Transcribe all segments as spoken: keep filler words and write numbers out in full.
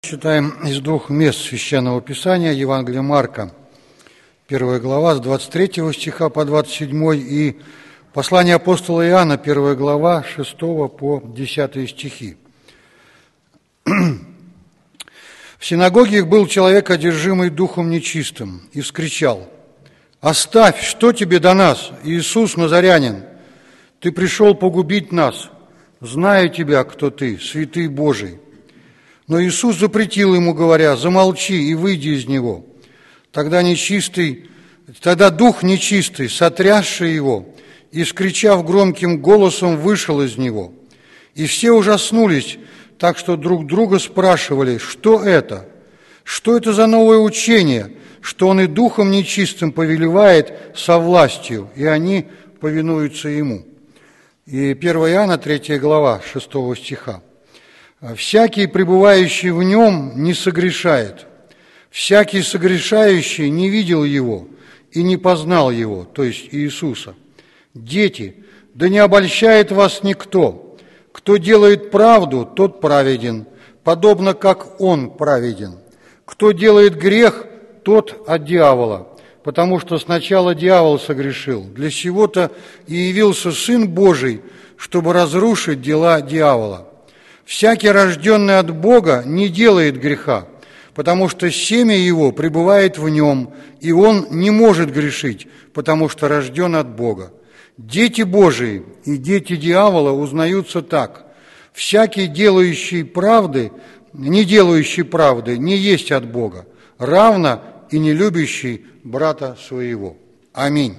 Читаем из двух мест Священного Писания, Евангелия Марка, первая глава, с двадцать третьего стиха по двадцать седьмой, и послание апостола Иоанна, первая глава, с шестого по десятый стихи. В синагоге их был человек, одержимый духом нечистым, и вскричал: «Оставь, что тебе до нас, Иисус Назарянин? Ты пришел погубить нас. Знаю тебя, кто ты, святый Божий». Но Иисус запретил ему, говоря: «Замолчи и выйди из него». Тогда нечистый, тогда дух нечистый, сотрясший его, и, вскричав громким голосом, вышел из него. И все ужаснулись, так что друг друга спрашивали: что это? Что это за новое учение, что он и духом нечистым повелевает со властью, и они повинуются ему? И первое Иоанна, третья глава, шестого стиха. «Всякий, пребывающий в нем, не согрешает. Всякий согрешающий не видел его и не познал его», то есть Иисуса. «Дети, да не обольщает вас никто. Кто делает правду, тот праведен, подобно как он праведен. Кто делает грех, тот от дьявола, потому что сначала дьявол согрешил. Для сего-то и явился Сын Божий, чтобы разрушить дела дьявола. Всякий, рожденный от Бога, не делает греха, потому что семя его пребывает в нем, и он не может грешить, потому что рожден от Бога. Дети Божии и дети дьявола узнаются так: всякий, делающий правды, не делающий правды, не есть от Бога, равно и не любящий брата своего». Аминь.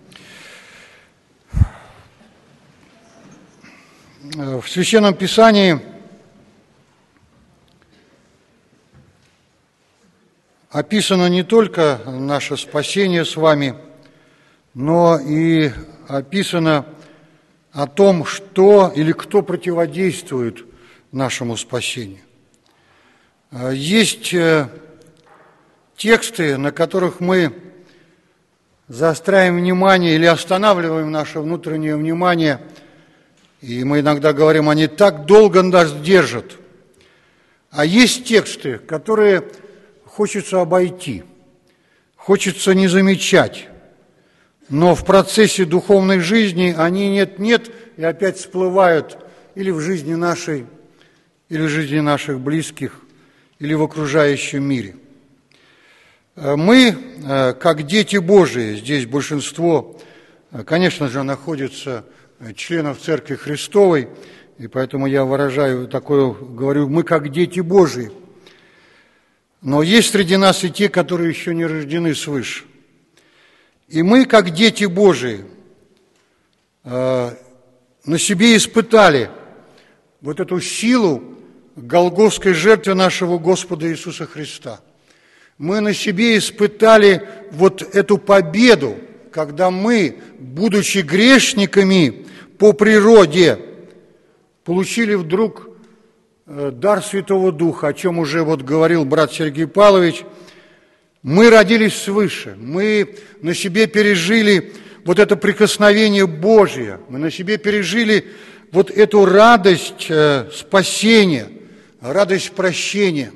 В Священном Писании описано не только наше спасение с вами, но и описано о том, что или кто противодействует нашему спасению. Есть тексты, на которых мы заостряем внимание или останавливаем наше внутреннее внимание, и мы иногда говорим: они так долго нас держат. А есть тексты, которые хочется обойти, хочется не замечать, но в процессе духовной жизни они нет-нет и опять всплывают или в жизни нашей, или в жизни наших близких, или в окружающем мире. Мы, как дети Божии, здесь большинство, конечно же, находится членов Церкви Христовой, и поэтому я выражаю такое, говорю, мы как дети Божии. Но есть среди нас и те, которые еще не рождены свыше. И мы, как дети Божии, на себе испытали вот эту силу голгофской жертвы нашего Господа Иисуса Христа. Мы на себе испытали вот эту победу, когда мы, будучи грешниками по природе, получили вдруг дар Святого Духа, о чем уже вот говорил брат Сергей Павлович. Мы родились свыше, мы на себе пережили вот это прикосновение Божие, мы на себе пережили вот эту радость спасения, радость прощения.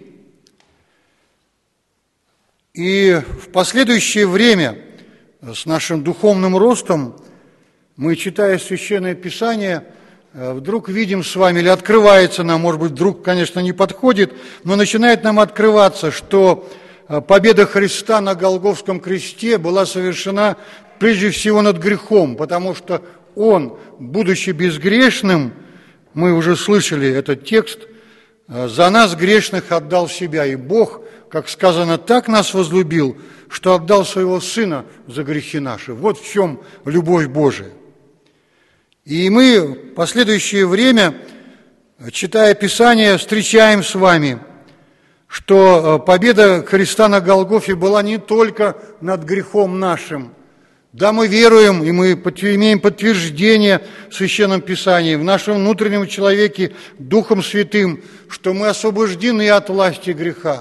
И в последующее время с нашим духовным ростом мы, читая Священное Писание, вдруг видим с вами, или открывается нам, может быть, вдруг, конечно, не подходит, но начинает нам открываться, что победа Христа на Голгофском кресте была совершена прежде всего над грехом, потому что Он, будучи безгрешным, мы уже слышали этот текст, за нас, грешных, отдал себя, и Бог, как сказано, так нас возлюбил, что отдал Своего Сына за грехи наши. Вот в чем любовь Божия. И мы в последующее время, читая Писание, встречаем с вами, что победа Христа на Голгофе была не только над грехом нашим. Да, мы веруем, и мы имеем подтверждение в Священном Писании, в нашем внутреннем человеке Духом Святым, что мы освобождены от власти греха.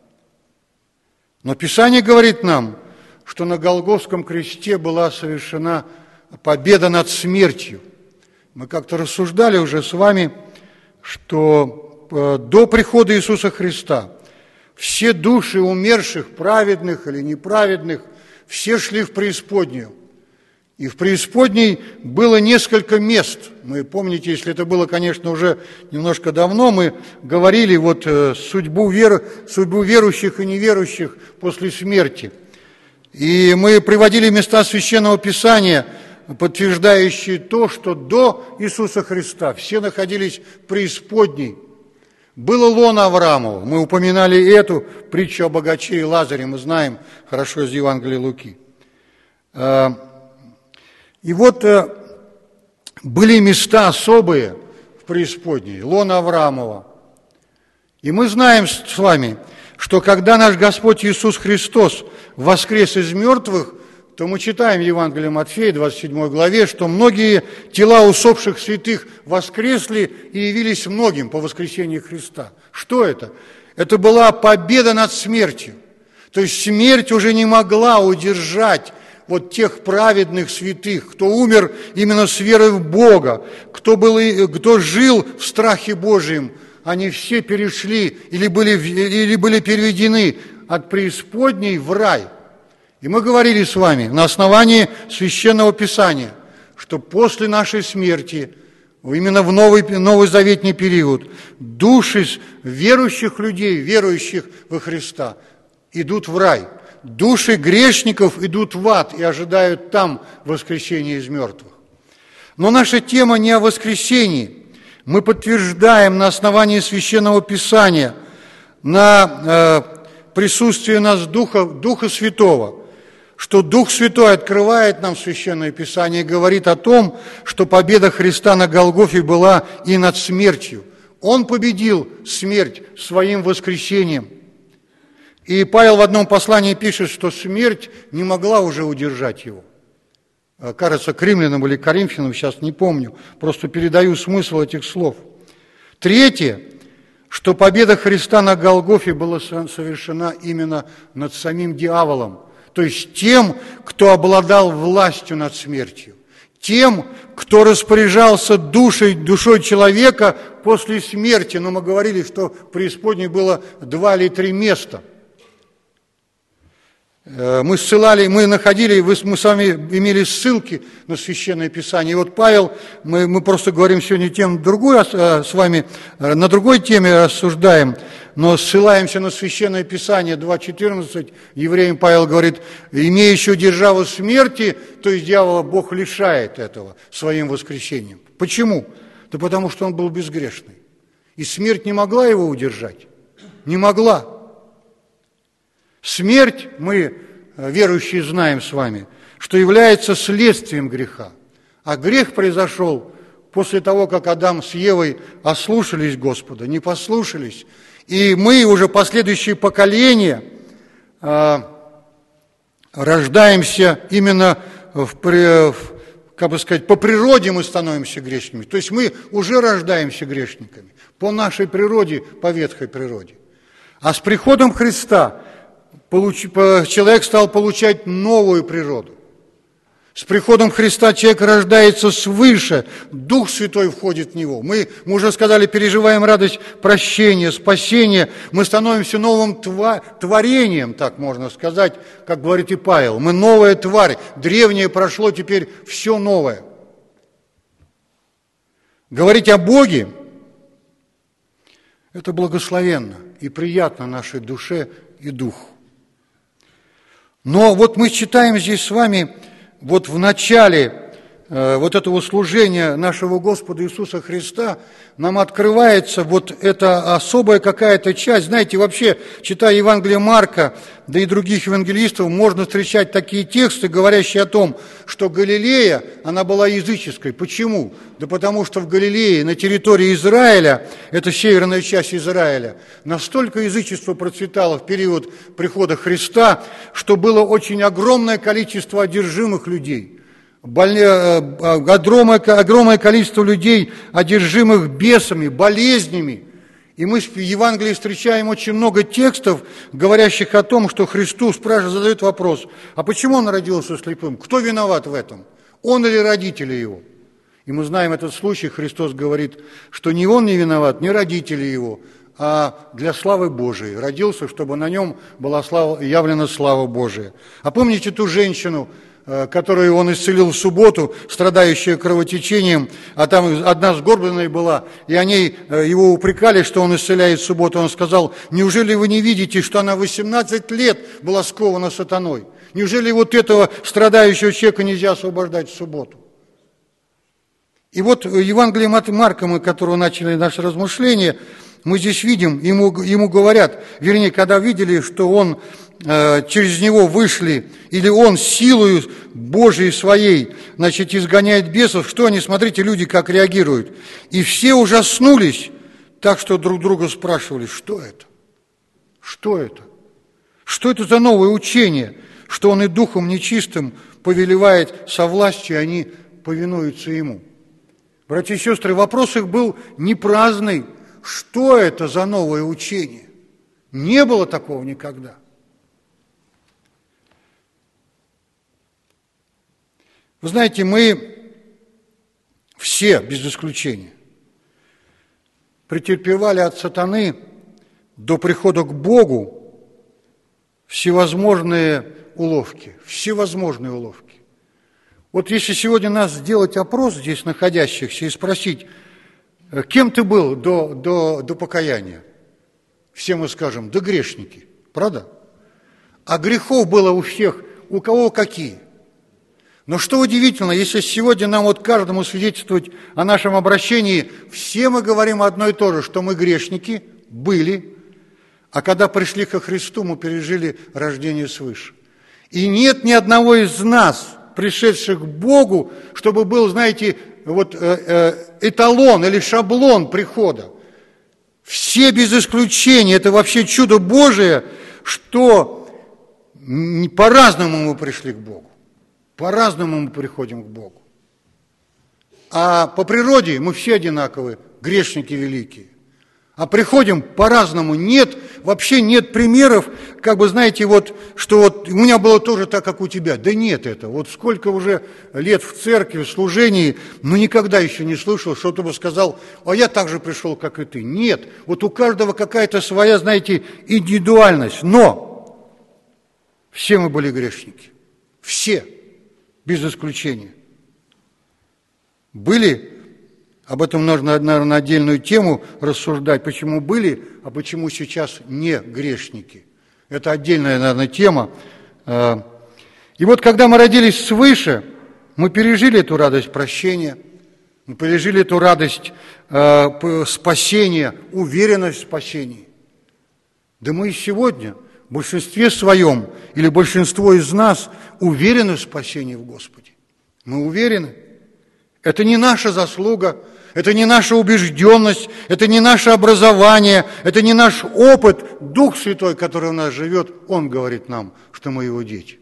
Но Писание говорит нам, что на Голгофском кресте была совершена победа над смертью. Мы как-то рассуждали уже с вами, что до прихода Иисуса Христа все души умерших, праведных или неправедных, все шли в преисподнюю. И в преисподней было несколько мест. Мы, помните, если это было, конечно, уже немножко давно, мы говорили вот судьбу, вер... судьбу верующих и неверующих после смерти. И мы приводили места Священного Писания, подтверждающие то, что до Иисуса Христа все находились в преисподней. Было лоно Авраамова. Мы упоминали эту притчу о богаче и Лазаре, мы знаем хорошо из Евангелия Луки. И вот были места особые в преисподней, лоно Авраамова. И мы знаем с вами, что когда наш Господь Иисус Христос воскрес из мертвых, то мы читаем в Евангелии Матфея, двадцать седьмой главе, что многие тела усопших святых воскресли и явились многим по воскресении Христа. Что это? Это была победа над смертью. То есть смерть уже не могла удержать вот тех праведных святых, кто умер именно с верой в Бога, кто, был, кто жил в страхе Божьем. Они все перешли или были, или были переведены от преисподней в рай. И мы говорили с вами на основании Священного Писания, что после нашей смерти, именно в новый, новый заветный период, души верующих людей, верующих во Христа, идут в рай. Души грешников идут в ад и ожидают там воскресения из мертвых. Но наша тема не о воскресении. Мы подтверждаем на основании Священного Писания, на э, присутствие нас Духа, Духа Святого, что Дух Святой открывает нам Священное Писание и говорит о том, что победа Христа на Голгофе была и над смертью. Он победил смерть своим воскресением. И Павел в одном послании пишет, что смерть не могла уже удержать его. Кажется, к римлянам или к коринфянам, сейчас не помню, просто передаю смысл этих слов. Третье, что победа Христа на Голгофе была совершена именно над самим дьяволом, то есть тем, кто обладал властью над смертью, тем, кто распоряжался душой, душой человека после смерти. Но мы говорили, что в преисподней было два или три места. Мы ссылали, мы находили, мы с вами имели ссылки на Священное Писание. И вот Павел, мы, мы просто говорим сегодня тему другую, а с вами на другой теме рассуждаем, но ссылаемся на Священное Писание два четырнадцать. Евреям Павел говорит: имеющего державу смерти, то есть дьявола, Бог лишает этого своим воскресением. Почему? Да потому что он был безгрешный. И смерть не могла его удержать. Не могла. Смерть, мы, верующие, знаем с вами, что является следствием греха. А грех произошел после того, как Адам с Евой ослушались Господа, не послушались. И мы, уже последующие поколения, рождаемся именно, в, как бы сказать, по природе мы становимся грешниками. То есть мы уже рождаемся грешниками, по нашей природе, по ветхой природе. А с приходом Христа человек стал получать новую природу. С приходом Христа человек рождается свыше, Дух Святой входит в него. Мы, мы уже сказали, переживаем радость прощения, спасения. Мы становимся новым творением, так можно сказать, как говорит и Павел. Мы новая тварь, древнее прошло, теперь все новое. Говорить о Боге – это благословенно и приятно нашей душе и духу. Но вот мы читаем здесь с вами, вот в начале э, вот этого служения нашего Господа Иисуса Христа нам открывается вот эта особая какая-то часть. Знаете, вообще, читая Евангелие Марка, да и других евангелистов, можно встречать такие тексты, говорящие о том, что Галилея, она была языческой. Почему? Да потому что в Галилее, на территории Израиля, это северная часть Израиля, настолько язычество процветало в период прихода Христа, что было очень огромное количество одержимых людей. Огромное, огромное количество людей, одержимых бесами, болезнями. И мы в Евангелии встречаем очень много текстов, говорящих о том, что Христу спрашивают, задают вопрос: а почему он родился слепым? Кто виноват в этом? Он или родители его? И мы знаем этот случай, Христос говорит, что ни он не виноват, ни родители его, а для славы Божией. Родился, чтобы на нем была слава, явлена слава Божия. А помните ту женщину, которую он исцелил в субботу, страдающая кровотечением, а там одна сгорбленная была, и они его упрекали, что он исцеляет в субботу. Он сказал: неужели вы не видите, что она восемнадцать лет была скована сатаной? Неужели вот этого страдающего человека нельзя освобождать в субботу? И вот Евангелие от Марка, мы, которого начали наше размышление, мы здесь видим, ему, ему говорят, вернее, когда видели, что он, э, через него вышли, или он силою Божией своей, значит, изгоняет бесов, что они, смотрите, люди как реагируют. И все ужаснулись, так что друг друга спрашивали, что это? Что это? Что это за новое учение, что он и духом нечистым повелевает со властью, и они повинуются ему? Братья и сестры, вопрос их был не праздный. Что это за новое учение? Не было такого никогда. Вы знаете, мы все, без исключения, претерпевали от сатаны до прихода к Богу всевозможные уловки, всевозможные уловки. Вот если сегодня нас сделать опрос здесь находящихся и спросить, кем ты был до, до, до покаяния? Все мы скажем, да грешники, правда? А грехов было у всех, у кого какие? Но что удивительно, если сегодня нам вот каждому свидетельствовать о нашем обращении, все мы говорим одно и то же, что мы грешники были, а когда пришли ко Христу, мы пережили рождение свыше. И нет ни одного из нас, пришедших к Богу, чтобы был, знаете, вот эталон или шаблон прихода. Все без исключения, это вообще чудо Божие, что по-разному мы пришли к Богу. По-разному мы приходим к Богу. А по природе мы все одинаковые, грешники великие. А приходим по-разному. Нет, вообще нет примеров, как бы, знаете, вот, что вот у меня было тоже так, как у тебя. Да нет этого. Вот сколько уже лет в церкви, в служении, но никогда еще не слышал, что ты бы сказал, а я так же пришел, как и ты. Нет, вот у каждого какая-то своя, знаете, индивидуальность. Но все мы были грешники. Все, без исключения. Были. Об этом нужно, наверное, отдельную тему рассуждать, почему были, а почему сейчас не грешники. Это отдельная, наверное, тема. И вот когда мы родились свыше, мы пережили эту радость прощения, мы пережили эту радость спасения, уверенность в спасении. Да мы и сегодня, в большинстве своем, или большинство из нас, уверены в спасении в Господе. Мы уверены. Это не наша заслуга, это не наша убежденность, это не наше образование, это не наш опыт. Дух Святой, который в нас живет, Он говорит нам, что мы Его дети.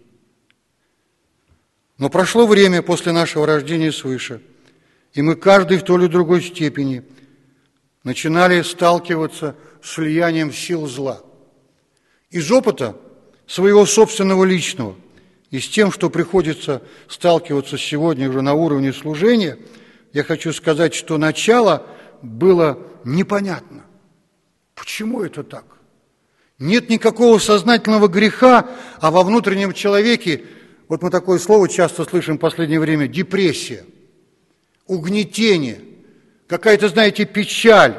Но прошло время после нашего рождения свыше, и мы каждый в той или другой степени начинали сталкиваться с влиянием сил зла. Из опыта своего собственного личного и с тем, что приходится сталкиваться сегодня уже на уровне служения, я хочу сказать, что начало было непонятно. Почему это так? Нет никакого сознательного греха, а во внутреннем человеке, вот мы такое слово часто слышим в последнее время, депрессия, угнетение, какая-то, знаете, печаль.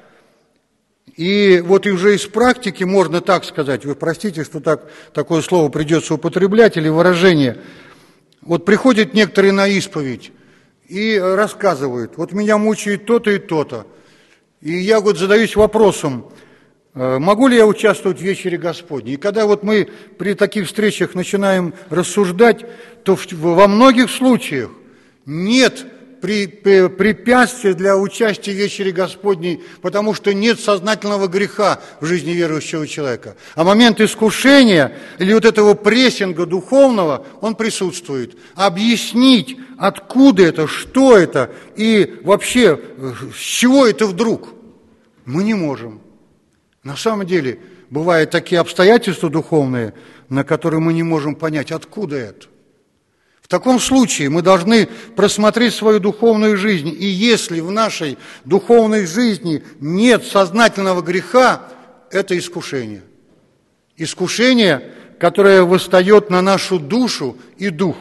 И вот и уже из практики можно так сказать, вы простите, что так, такое слово придется употреблять или выражение. Вот приходят некоторые на исповедь и рассказывают, вот меня мучает то-то и то-то. И я вот задаюсь вопросом, могу ли я участвовать в вечере Господней? И когда вот мы при таких встречах начинаем рассуждать, то во многих случаях нет препятствия для участия в вечере Господней, потому что нет сознательного греха в жизни верующего человека. А момент искушения или вот этого прессинга духовного, он присутствует. Объяснить, откуда это, что это и вообще с чего это вдруг, мы не можем. На самом деле, бывают такие обстоятельства духовные, на которые мы не можем понять, откуда это. В таком случае мы должны просмотреть свою духовную жизнь, и если в нашей духовной жизни нет сознательного греха, это искушение. Искушение, которое восстает на нашу душу и дух.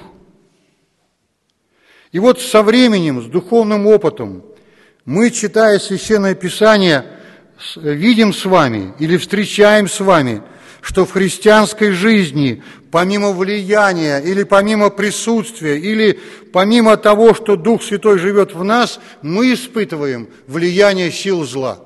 И вот со временем, с духовным опытом, мы, читая Священное Писание, видим с вами или встречаем с вами, что в христианской жизни, помимо влияния или помимо присутствия, или помимо того, что Дух Святой живет в нас, мы испытываем влияние сил зла.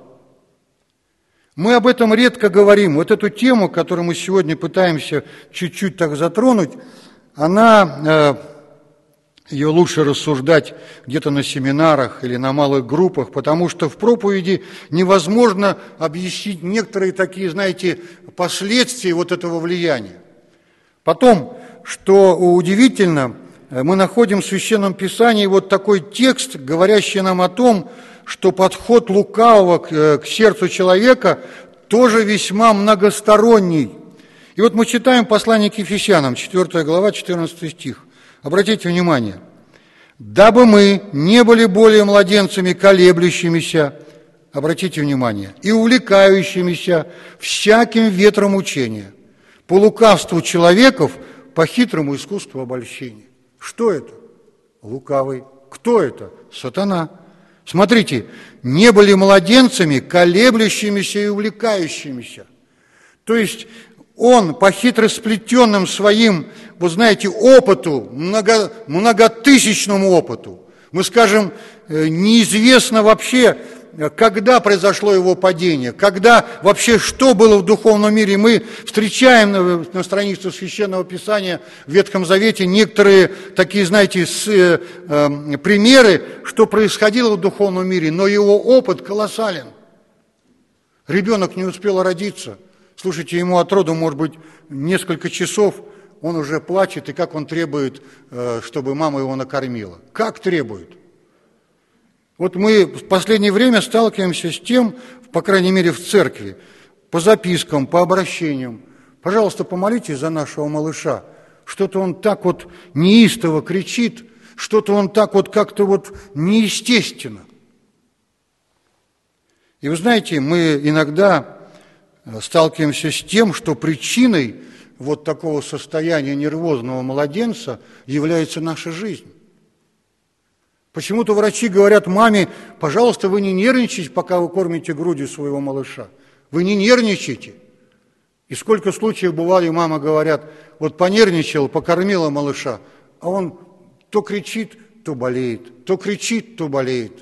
Мы об этом редко говорим. Вот эту тему, которую мы сегодня пытаемся чуть-чуть так затронуть, она, ее лучше рассуждать где-то на семинарах или на малых группах, потому что в проповеди невозможно объяснить некоторые такие, знаете, последствия вот этого влияния. Потом, что удивительно, мы находим в Священном Писании вот такой текст, говорящий нам о том, что подход лукавого к сердцу человека тоже весьма многосторонний. И вот мы читаем послание к Ефесянам, четвёртая глава, четырнадцатый стих. Обратите внимание. «Дабы мы не были более младенцами, колеблющимися, обратите внимание, и увлекающимися всяким ветром учения, по лукавству человеков, по хитрому искусству обольщения». Что это? Лукавый. Кто это? Сатана. Смотрите, не были младенцами, колеблющимися и увлекающимися. То есть он по хитросплетенным своим, вы знаете, опыту, много, многотысячному опыту, мы скажем, неизвестно вообще, когда произошло его падение, когда вообще, что было в духовном мире. Мы встречаем на, на странице Священного Писания в Ветхом Завете некоторые такие, знаете, с, э, э, примеры, что происходило в духовном мире, но его опыт колоссален. Ребенок не успел родиться. Слушайте, ему от роду, может быть, несколько часов, он уже плачет, и как он требует, э, чтобы мама его накормила. Как требует? Вот мы в последнее время сталкиваемся с тем, по крайней мере в церкви, по запискам, по обращениям. Пожалуйста, помолитесь за нашего малыша. Что-то он так вот неистово кричит, что-то он так вот как-то вот неестественно. И вы знаете, мы иногда сталкиваемся с тем, что причиной вот такого состояния нервозного младенца является наша жизнь. Почему-то врачи говорят маме: пожалуйста, вы не нервничайте, пока вы кормите грудью своего малыша. Вы не нервничайте. И сколько случаев бывали, мама говорят: вот понервничала, покормила малыша, а он то кричит, то болеет, то кричит, то болеет.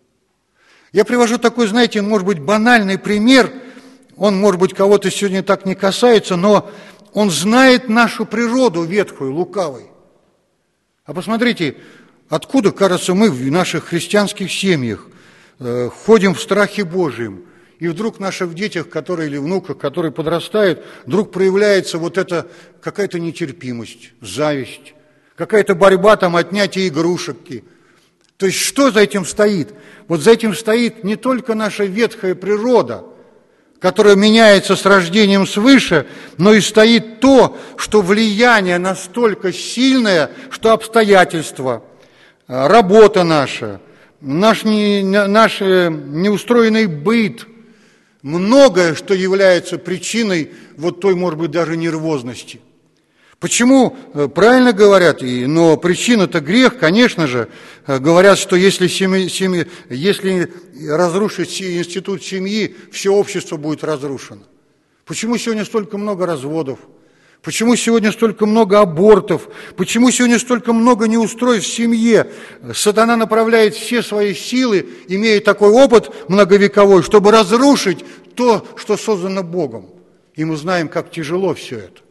Я привожу такой, знаете, может быть, банальный пример. Он, может быть, кого-то сегодня так не касается, но он знает нашу природу ветхую, лукавой. А посмотрите, откуда, кажется, мы в наших христианских семьях э, ходим в страхе Божьем, и вдруг в наших детях, которые, или внуках, которые подрастают, вдруг проявляется вот эта какая-то нетерпимость, зависть, какая-то борьба, там, отнятие игрушек. То есть что за этим стоит? Вот за этим стоит не только наша ветхая природа, которая меняется с рождением свыше, но и стоит то, что влияние настолько сильное, что обстоятельства, работа наша, наш, не, наш неустроенный быт, многое, что является причиной вот той, может быть, даже нервозности. Почему? Правильно говорят, но причина-то грех, конечно же. Говорят, что если, семьи, семьи, если разрушить институт семьи, все общество будет разрушено. Почему сегодня столько много разводов? Почему сегодня столько много абортов? Почему сегодня столько много неустройств в семье? Сатана направляет все свои силы, имея такой опыт многовековой, чтобы разрушить то, что создано Богом. И мы знаем, как тяжело все это.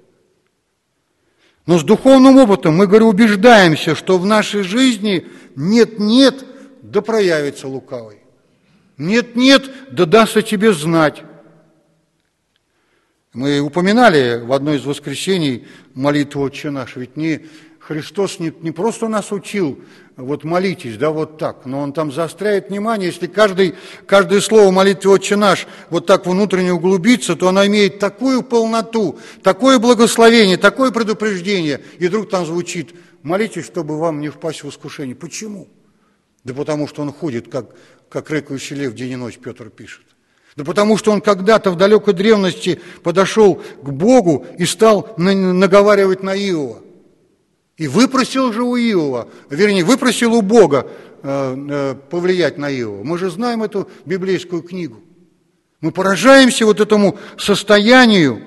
Но с духовным опытом мы, говорю, убеждаемся, что в нашей жизни нет-нет, да проявится лукавый. Нет-нет, да даст о тебе знать. Мы упоминали в одной из воскресений молитву «Отче наш», ведь не Христос не, не просто нас учил, вот молитесь, да, вот так, но Он там заостряет внимание, если каждый, каждое слово молитвы «Отче наш» вот так внутренне углубится, то она имеет такую полноту, такое благословение, такое предупреждение, и вдруг там звучит молитесь, чтобы вам не впасть в искушение. Почему? Да потому что он ходит, как, как рыкающий лев день и ночь, Петр пишет. Да потому что он когда-то в далекой древности подошел к Богу и стал наговаривать на Иова. И выпросил же у Иова, вернее, выпросил у Бога э, э, повлиять на Иова. Мы же знаем эту библейскую книгу. Мы поражаемся вот этому состоянию.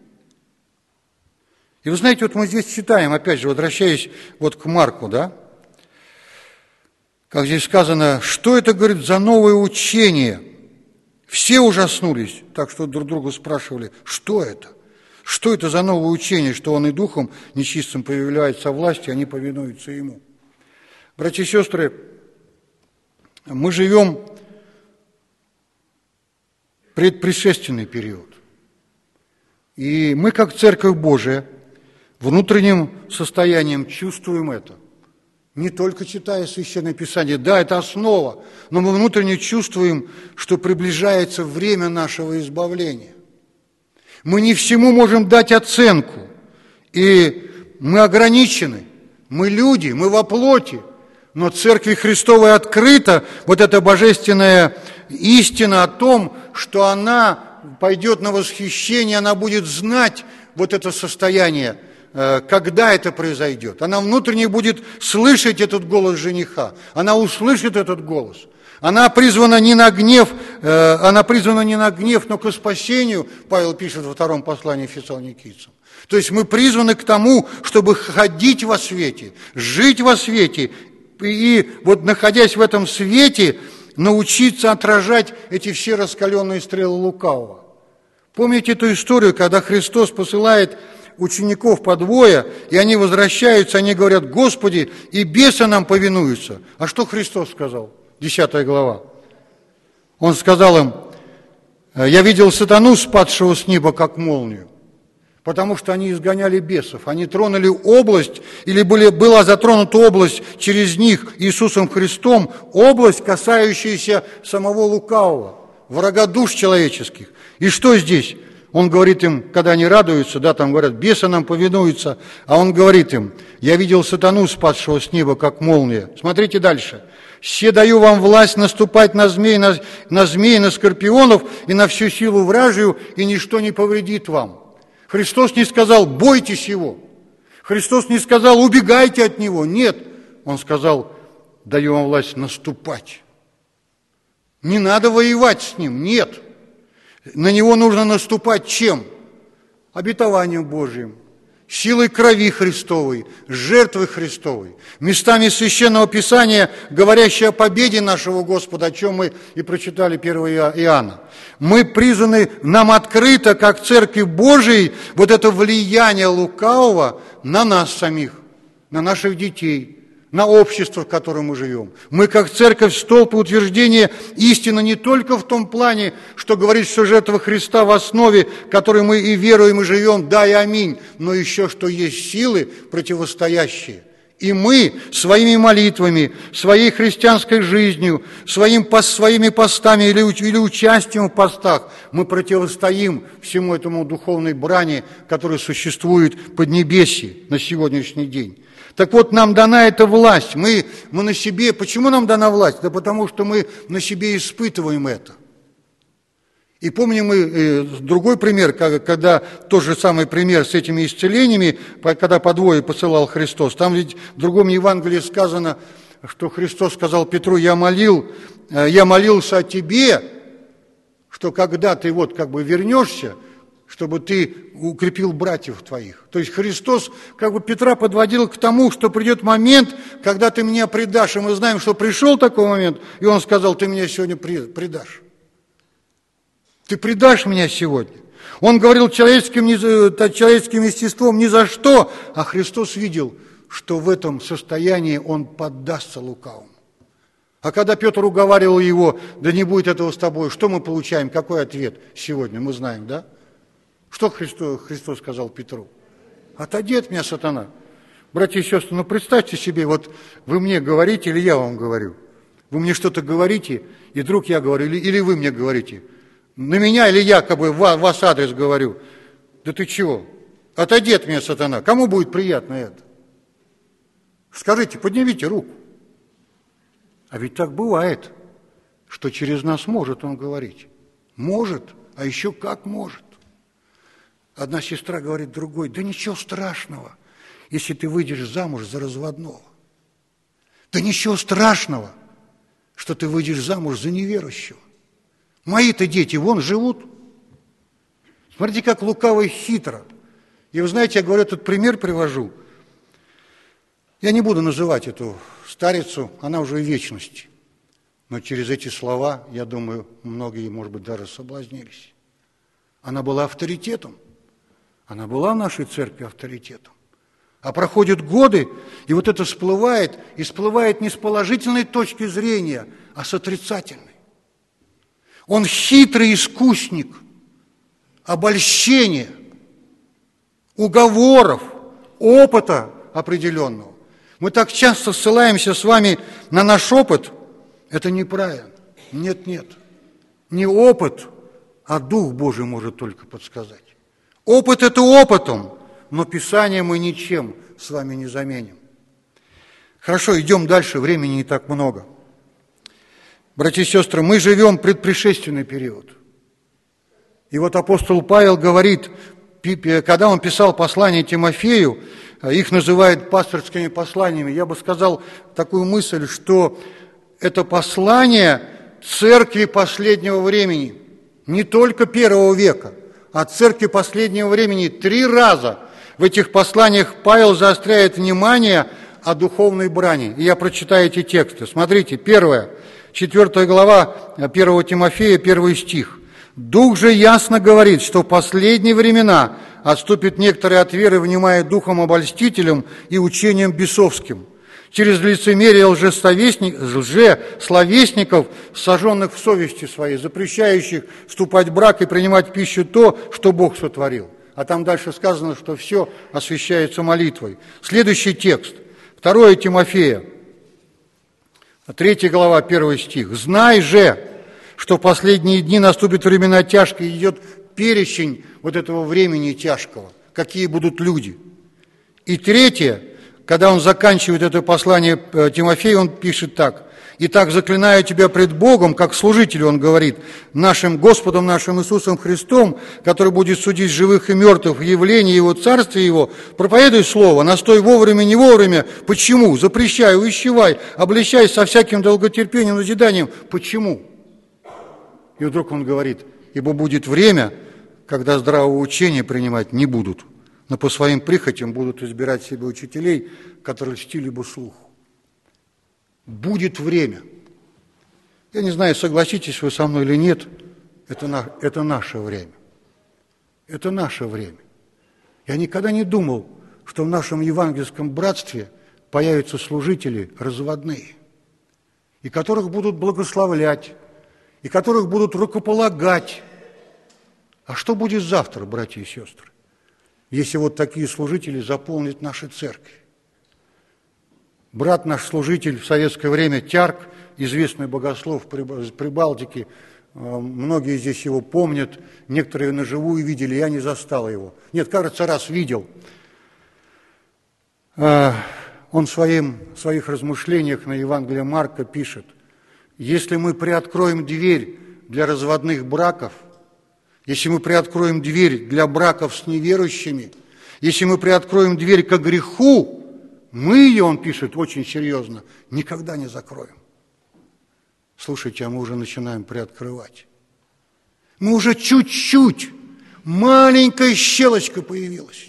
И вы знаете, вот мы здесь читаем, опять же, возвращаясь вот к Марку, да, как здесь сказано, что это, говорит, за новое учение? Все ужаснулись, так что друг друга спрашивали, что это? Что это за новое учение, что он и духом нечистым появляется власти, они повинуются ему? Братья и сестры, мы живем в предпредшественный период. И мы, как Церковь Божия, внутренним состоянием чувствуем это. Не только читая Священное Писание, да, это основа, но мы внутренне чувствуем, что приближается время нашего избавления. Мы не всему можем дать оценку, и мы ограничены, мы люди, мы во плоти, но Церкви Христовой открыта вот эта божественная истина о том, что она пойдет на восхищение, она будет знать вот это состояние, когда это произойдет. Она внутренне будет слышать этот голос жениха. Она услышит этот голос. Она призвана не на гнев, она призвана не на гнев, но к спасению, Павел пишет во втором послании Фессалоникийцам. То есть мы призваны к тому, чтобы ходить во свете, жить во свете, и вот находясь в этом свете, научиться отражать эти все раскаленные стрелы лукавого. Помните эту историю, когда Христос посылает учеников по двое, и они возвращаются, они говорят: Господи, и бесы нам повинуются. А что Христос сказал? Десятая глава. Он сказал им: я видел сатану, спадшего с неба, как молнию, потому что они изгоняли бесов, они тронули область, или были, была затронута область через них Иисусом Христом, область, касающаяся самого лукавого, врага душ человеческих. И что здесь? Он говорит им, когда они радуются, да, там говорят, бесы нам повинуются, а он говорит им: я видел сатану, спадшего с неба, как молния. Смотрите дальше. «Се даю вам власть наступать на змей, на, на змей, на скорпионов и на всю силу вражию, и ничто не повредит вам». Христос не сказал: бойтесь его. Христос не сказал: убегайте от него. Нет, он сказал: даю вам власть наступать. Не надо воевать с ним, нет. На него нужно наступать чем? Обетованием Божьим, силой крови Христовой, жертвы Христовой, местами Священного Писания, говорящие о победе нашего Господа, о чем мы и прочитали первого Иоанна. Мы призваны, нам открыто, как Церкви Божией, вот это влияние лукавого на нас самих, на наших детей, на общество, в котором мы живем. Мы, как церковь, столб и утверждение истины не только в том плане, что говорит, что жертва Христа в основе, которой мы и веруем, и живем, да и аминь, но еще, что есть силы противостоящие. И мы своими молитвами, своей христианской жизнью, своим, своими постами или, или участием в постах мы противостоим всему этому духовной брани, которая существует в Поднебесье на сегодняшний день. Так вот, нам дана эта власть, мы, мы на себе, почему нам дана власть? Да потому что мы на себе испытываем это. И помним мы э, другой пример, когда тот же самый пример с этими исцелениями, когда по двое посылал Христос. Там ведь в другом Евангелии сказано, что Христос сказал Петру: я молил, э, я молился о тебе, что когда ты вот как бы вернешься, чтобы ты укрепил братьев твоих. То есть Христос как бы Петра подводил к тому, что придет момент, когда ты меня предашь. И мы знаем, что пришел такой момент, и он сказал: ты меня сегодня предашь. Ты предашь меня сегодня. Он говорил человеческим, человеческим естеством ни за что, а Христос видел, что в этом состоянии он поддастся лукавому. А когда Петр уговаривал его: да не будет этого с тобой, что мы получаем? Какой ответ сегодня? Мы знаем, да? Что Христос, Христос сказал Петру? Отойди от меня, сатана. Братья и сестры, ну представьте себе, вот вы мне говорите или я вам говорю? Вы мне что-то говорите, и вдруг я говорю, или, или вы мне говорите? На меня или я как бы в вас адрес говорю? Да ты чего? Отойди от меня, сатана. Кому будет приятно это? Скажите, поднимите руку. А ведь так бывает, что через нас может он говорить. Может, а еще как может. Одна сестра говорит другой: да ничего страшного, если ты выйдешь замуж за разводного. Да ничего страшного, что ты выйдешь замуж за неверующего. Мои-то дети вон живут. Смотрите, как лукаво и хитро. И вы знаете, я говорю, этот пример привожу. Я не буду называть эту старицу, она уже в вечности. Но через эти слова, я думаю, многие, может быть, даже соблазнились. Она была авторитетом. Она была в нашей церкви авторитетом. А проходят годы, и вот это всплывает, и всплывает не с положительной точки зрения, а с отрицательной. Он хитрый искусник обольщения, уговоров, опыта определенного. Мы так часто ссылаемся с вами на наш опыт. Это неправильно. Нет, нет. Не опыт, а Дух Божий может только подсказать. Опыт – это опытом, но Писание мы ничем с вами не заменим. Хорошо, идем дальше, времени не так много. Братья и сестры, мы живем предпришественный период. И вот апостол Павел говорит, когда он писал послание Тимофею, их называют пасторскими посланиями, я бы сказал такую мысль, что это послание церкви последнего времени, не только первого века, а церкви последнего времени. Три раза в этих посланиях Павел заостряет внимание о духовной брани. И я прочитаю эти тексты. Смотрите, первое, четвертая глава первого Тимофея, первый стих. «Дух же ясно говорит, что в последние времена отступят некоторые от веры, внимая духом обольстителем и учением бесовским, через лицемерие лжесловесников, сожженных в совести своей, запрещающих вступать в брак и принимать пищу то, что Бог сотворил». А там дальше сказано, что все освящается молитвой. Следующий текст, второе Тимофея, третья глава, первый стих. «Знай же, что в последние дни наступят времена тяжкие». Идет перечень вот этого времени тяжкого, какие будут люди. И третье, когда он заканчивает это послание Тимофею, он пишет так: «Итак, заклинаю тебя пред Богом, как служителю», он говорит, «нашим Господом, нашим Иисусом Христом, который будет судить живых и мертвых в явлении Его, Царствия Его, проповедуй Слово, настой вовремя, не вовремя». Почему? «Запрещай, увещевай, обличай со всяким долготерпением, назиданием». Почему? И вдруг он говорит: «Ибо будет время, когда здравого учения принимать не будут, но по своим прихотям будут избирать себе учителей, которые льстили бы слуху». Будет время. Я не знаю, согласитесь вы со мной или нет, это, на, это наше время. Это наше время. Я никогда не думал, что в нашем евангельском братстве появятся служители разводные, и которых будут благословлять, и которых будут рукополагать. А что будет завтра, братья и сестры, если вот такие служители заполнят наши церкви? Брат наш служитель в советское время, Тярк, известный богослов в Прибалтике, многие здесь его помнят, некоторые наживую видели, я не застал его. Нет, кажется, раз видел. Он в своим, в своих размышлениях на Евангелие Марка пишет: «Если мы приоткроем дверь для разводных браков, если мы приоткроем дверь для браков с неверующими, если мы приоткроем дверь ко греху, мы ее, он пишет очень серьезно, никогда не закроем». Слушайте, а мы уже начинаем приоткрывать. Мы уже чуть-чуть, маленькая щелочка появилась.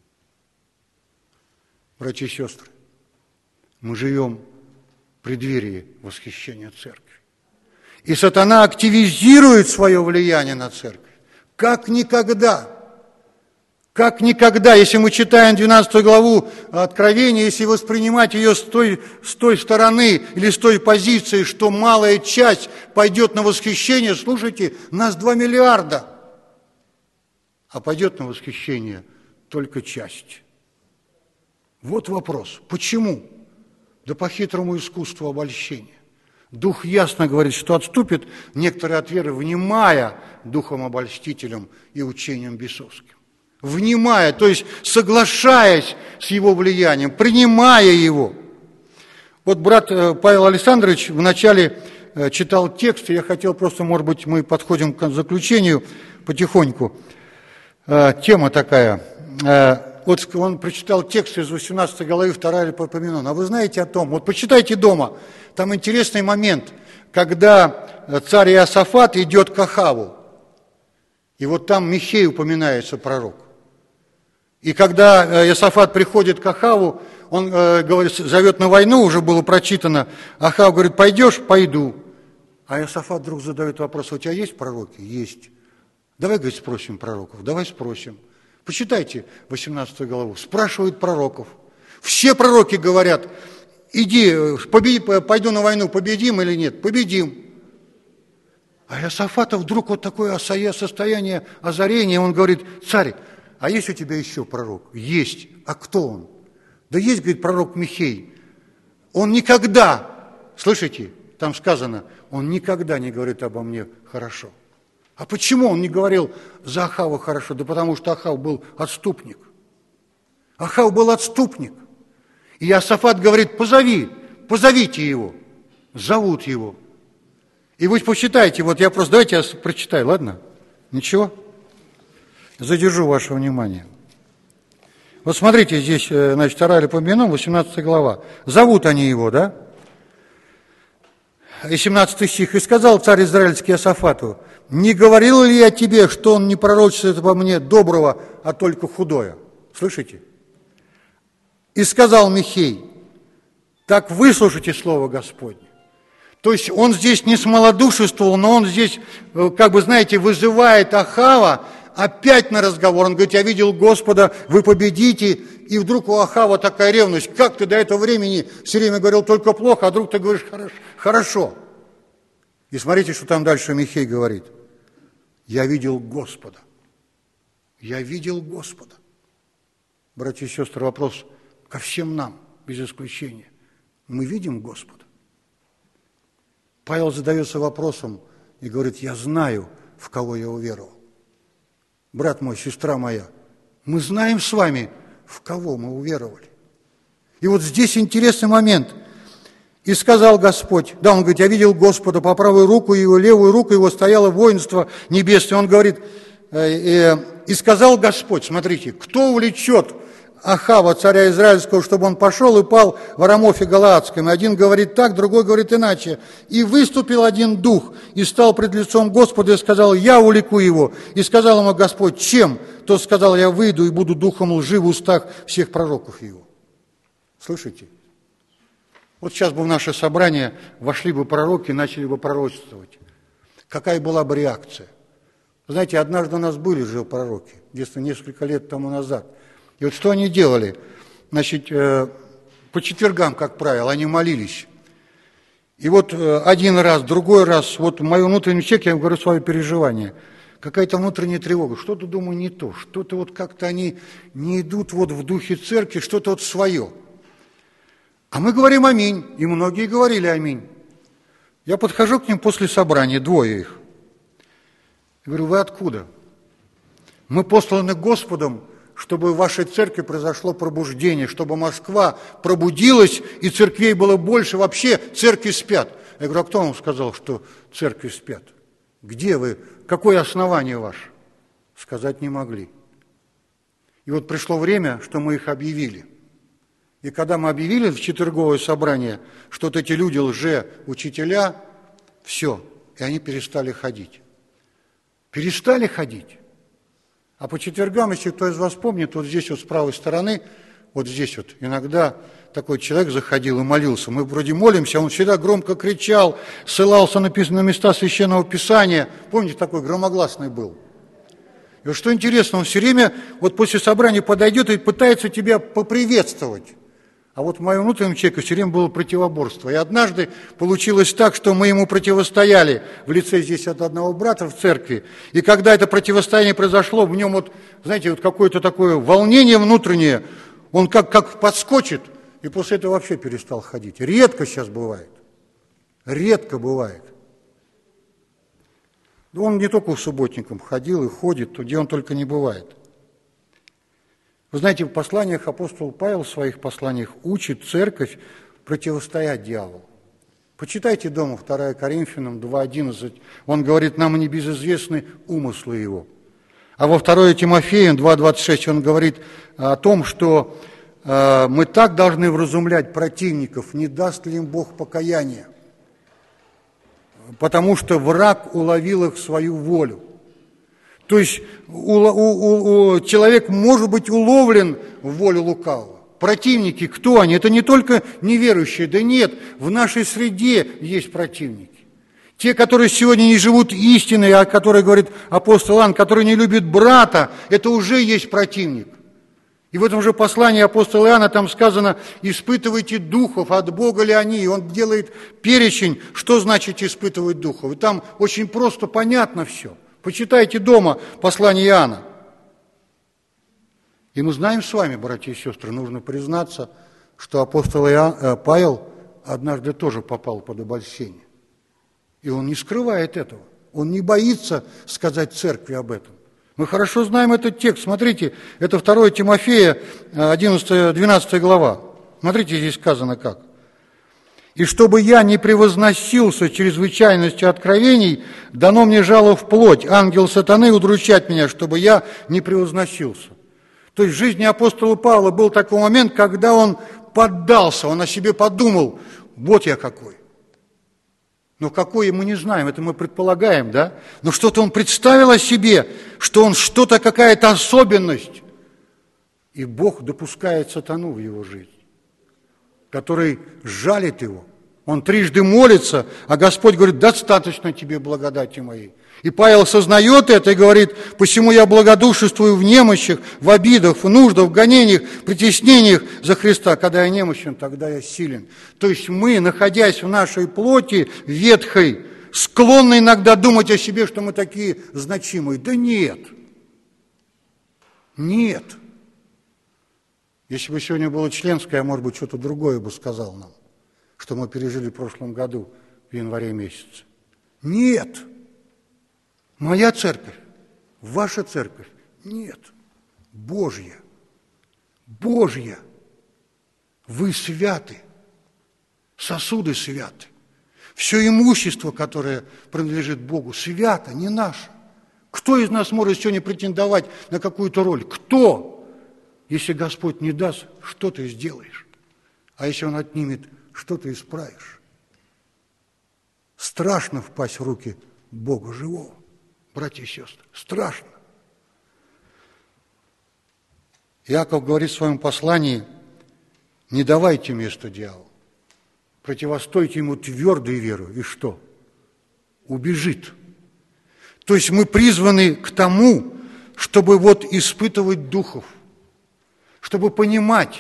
Братья и сестры, мы живем в преддверии восхищения церкви. И сатана активизирует свое влияние на церковь, как никогда. Как никогда, если мы читаем двенадцатую главу Откровения, если воспринимать ее с той, с той стороны или с той позиции, что малая часть пойдет на восхищение, слушайте, нас два миллиарда, а пойдет на восхищение только часть. Вот вопрос. Почему? Да по хитрому искусству обольщения. Дух ясно говорит, что отступит некоторые от веры, внимая духом обольстителем и учением бесовским. Внимая, то есть соглашаясь с его влиянием, принимая его. Вот брат Павел Александрович вначале читал текст, и я хотел просто, может быть, мы подходим к заключению потихоньку. Тема такая. Вот он прочитал текст из восемнадцатой главы второго Паралипоменона. А вы знаете о том, вот почитайте дома, там интересный момент, когда царь Иосафат идет к Ахаву, и вот там Михей упоминается, пророк. И когда Иосафат приходит к Ахаву, он говорит, зовет на войну, уже было прочитано, Ахав говорит, пойдешь? Пойду. А Иосафат вдруг задает вопрос, у тебя есть пророки? Есть. Давай, говорит, спросим пророков, давай спросим. Почитайте восемнадцатую главу, спрашивают пророков. Все пророки говорят, иди, победи, пойду на войну, победим или нет? Победим. А Иосафата вдруг вот такое состояние озарения, он говорит, царь, а есть у тебя еще пророк? Есть. А кто он? Да есть, говорит, пророк Михей. Он никогда, слышите, там сказано, он никогда не говорит обо мне хорошо. А почему он не говорил за Ахава хорошо? Да потому что Ахав был отступник. Ахав был отступник. И Иосафат говорит, позови, позовите его. Зовут его. И вы посчитайте, вот я просто, давайте я прочитаю, ладно? Ничего? Задержу ваше внимание. Вот смотрите, здесь, значит, вторая Паралипоменон, восемнадцатая глава. Зовут они его, да? И семнадцатый стих. «И сказал царь израильский Иосафату, не говорил ли я тебе, что он не пророчествует обо мне доброго, а только худое?» Слышите? «И сказал Михей, так выслушайте слово Господне». То есть он здесь не смолодушествовал, но он здесь, как бы, знаете, вызывает Ахава опять на разговор. Он говорит, я видел Господа, вы победите. И вдруг у Ахава такая ревность. Как ты до этого времени все время говорил только плохо, а вдруг ты говоришь хорошо. И смотрите, что там дальше Михей говорит. Я видел Господа. Я видел Господа. Братья и сестры, вопрос ко всем нам, без исключения. Мы видим Господа? Павел задается вопросом и говорит, я знаю, в кого я уверовал. Брат мой, сестра моя, мы знаем с вами, в кого мы уверовали. И вот здесь интересный момент. И сказал Господь, да, он говорит, я видел Господа, по правую руку его, левую руку его стояло воинство небесное. Он говорит, э, э, и сказал Господь, смотрите, кто увлечет Ахава, царя израильского, чтобы он пошел и пал в Рамофе Галаадском. Один говорит так, другой говорит иначе. И выступил один дух, и стал пред лицом Господа, и сказал, я увлеку его. И сказал ему Господь, чем? Тот сказал, я выйду и буду духом лжи в устах всех пророков его. Слышите? Вот сейчас бы в наше собрание вошли бы пророки и начали бы пророчествовать. Какая была бы реакция? Знаете, однажды у нас были же пророки, где-то несколько лет тому назад. И вот что они делали? Значит, по четвергам, как правило, они молились. И вот один раз, другой раз, вот мой внутренний человек, я говорю, свои переживания, какая-то внутренняя тревога, что-то, думаю, не то, что-то вот как-то они не идут вот в духе церкви, что-то вот свое. А мы говорим аминь, и многие говорили аминь. Я подхожу к ним после собрания, двое их. Я говорю, вы откуда? Мы посланы Господом, чтобы в вашей церкви произошло пробуждение, чтобы Москва пробудилась, и церквей было больше. Вообще церкви спят. Я говорю, а кто вам сказал, что церкви спят? Где вы? Какое основание ваше? Сказать не могли. И вот пришло время, что мы их объявили. И когда мы объявили в четверговое собрание, что вот эти люди лже-учителя, все, и они перестали ходить. Перестали ходить. А по четвергам, если кто из вас помнит, вот здесь вот с правой стороны, вот здесь вот иногда такой человек заходил и молился. Мы вроде молимся, он всегда громко кричал, ссылался на места Священного Писания. Помните, такой громогласный был? И вот что интересно, он все время вот после собрания подойдет и пытается тебя поприветствовать. А вот в моем внутреннем человеке все время было противоборство. И однажды получилось так, что мы ему противостояли в лице здесь от одного брата в церкви. И когда это противостояние произошло, в нем вот, знаете, вот какое-то такое волнение внутреннее, он как, как подскочит, и после этого вообще перестал ходить. Редко сейчас бывает. Редко бывает. Он не только в субботникам ходил и ходит, где он только не бывает. Вы знаете, в посланиях апостол Павел в своих посланиях учит церковь противостоять дьяволу. Почитайте дома второе Коринфянам два одиннадцать. Он говорит, нам небезызвестны умыслы его. А во второе Тимофеям два двадцать шесть он говорит о том, что э, мы так должны вразумлять противников, не даст ли им Бог покаяния, потому что враг уловил их в свою волю. То есть у, у, у, человек может быть уловлен в волю лукавого. Противники, кто они? Это не только неверующие, да нет, в нашей среде есть противники. Те, которые сегодня не живут истиной, о которой говорит апостол Иоанн, которые не любят брата, это уже есть противник. И в этом же послании апостола Иоанна там сказано, испытывайте духов, от Бога ли они. И он делает перечень, что значит испытывать духов. И там очень просто, понятно все. Почитайте дома послание Иоанна. И мы знаем с вами, братья и сестры, нужно признаться, что апостол Иоанн, Павел однажды тоже попал под обольщение. И он не скрывает этого. Он не боится сказать церкви об этом. Мы хорошо знаем этот текст. Смотрите, это второе Тимофея, одиннадцатая-двенадцатая глава. Смотрите, здесь сказано как. «И чтобы я не превозносился чрезвычайностью откровений, дано мне жало в плоть, ангел сатаны удручать меня, чтобы я не превозносился». То есть в жизни апостола Павла был такой момент, когда он поддался, он о себе подумал, вот я какой. Но какой мы не знаем, это мы предполагаем, да? Но что-то он представил о себе, что он что-то, какая-то особенность. И Бог допускает сатану в его жизнь, который жалит его. Он трижды молится, а Господь говорит, достаточно тебе благодати моей. И Павел сознает это и говорит, посему я благодушествую в немощах, в обидах, в нуждах, в гонениях, притеснениях за Христа. Когда я немощен, тогда я силен. То есть мы, находясь в нашей плоти ветхой, склонны иногда думать о себе, что мы такие значимые. Да нет. Нет. Если бы сегодня было членское, я, может быть, что-то другое бы сказал нам, что мы пережили в прошлом году, в январе месяце. Нет. Моя церковь, ваша церковь, нет, Божья, Божья, вы святы, сосуды святы, все имущество, которое принадлежит Богу, свято, не наше. Кто из нас может сегодня претендовать на какую-то роль? Кто? Если Господь не даст, что ты сделаешь? А если Он отнимет, что ты исправишь? Страшно впасть в руки Бога живого. Братья и сестры, страшно. Иаков говорит в своем послании, не давайте место дьяволу, противостойте ему твердой верой, и что? Убежит. То есть мы призваны к тому, чтобы вот испытывать духов, чтобы понимать.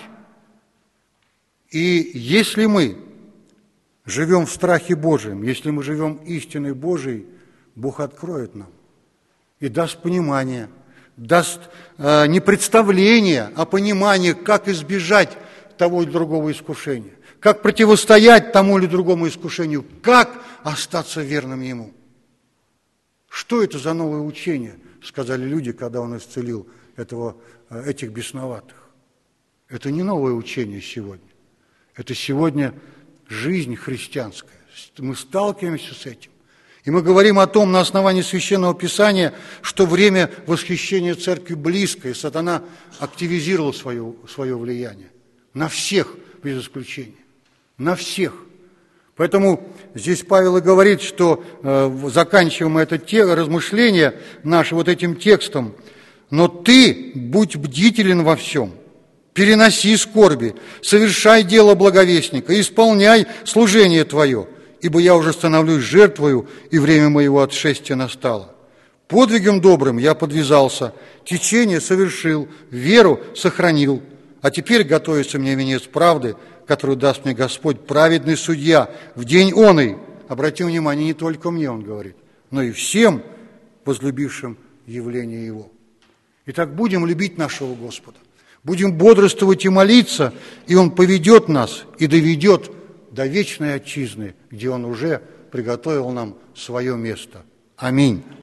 И если мы живем в страхе Божьем, если мы живем истиной Божией, Бог откроет нам и даст понимание, даст э, не представление, а понимание, как избежать того или другого искушения, как противостоять тому или другому искушению, как остаться верным Ему. Что это за новое учение, сказали люди, когда Он исцелил этого, этих бесноватых. Это не новое учение сегодня, это сегодня жизнь христианская. Мы сталкиваемся с этим. И мы говорим о том на основании Священного Писания, что время восхищения Церкви близко, и сатана активизировал свое, свое влияние на всех, без исключения, на всех. Поэтому здесь Павел и говорит, что, э, заканчиваем это те, размышление наше вот этим текстом, «Но ты будь бдителен во всем, переноси скорби, совершай дело благовестника, исполняй служение твое, ибо я уже становлюсь жертвою, и время моего отшествия настало. Подвигом добрым я подвязался, течение совершил, веру сохранил, а теперь готовится мне венец правды, который даст мне Господь, праведный судья, в день оный». Обратим внимание, не только мне, он говорит, но и всем возлюбившим явление Его. Итак, будем любить нашего Господа, будем бодрствовать и молиться, и Он поведет нас и доведет до вечной отчизны, где Он уже приготовил нам свое место. Аминь.